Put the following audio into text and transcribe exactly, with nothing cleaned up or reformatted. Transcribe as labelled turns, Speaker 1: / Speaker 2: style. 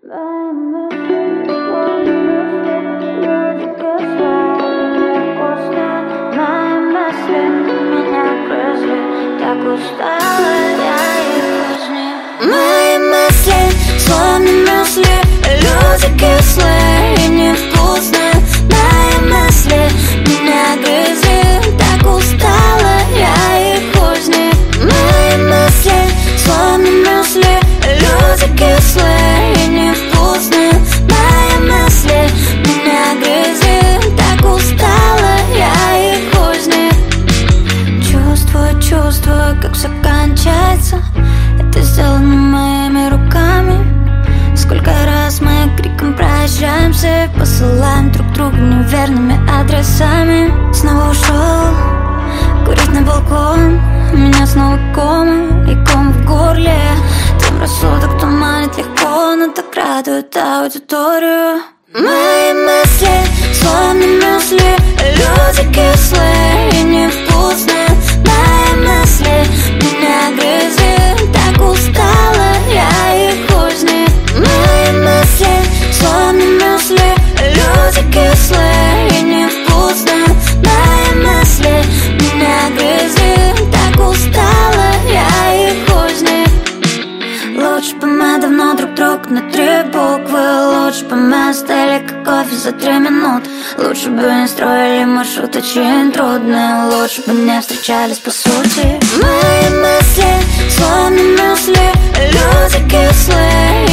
Speaker 1: Мои мысли, словно мюсли, люди кислые и невкусные. Мои мысли меня грызли, так устала я и хуй с них. Мои мысли, словно мюсли, люди кислые и невкусные. Мои мысли меня грызли, так устала я и хуй с них. Чувствую, чувствую, как все кончается. Это сделано моими руками. Сколько раз мы криком прощаемся и посылаем друг другу неверными адресами. Снова ушел курить на балкон. У меня снова кома и ком в горле. Тем рассудок туманит легко, но так радует аудиторию. Мои мысли, словно мюсли, люди кислые и невкусные. Мои мысли меня грызли, так устала я и хуй с них. Мои мысли, словно мюсли, люди кислые и невкусные. Мои мысли меня грызли, так устала я и хуй с них. Лучше бы мы давно друг друга на три буквы. Лучше бы мы остыли как кофе за три минуты. Лучше бы не строили маршрут очень трудный. Лучше бы не встречались по сути. Мои мысли, словно мюсли, люди кислые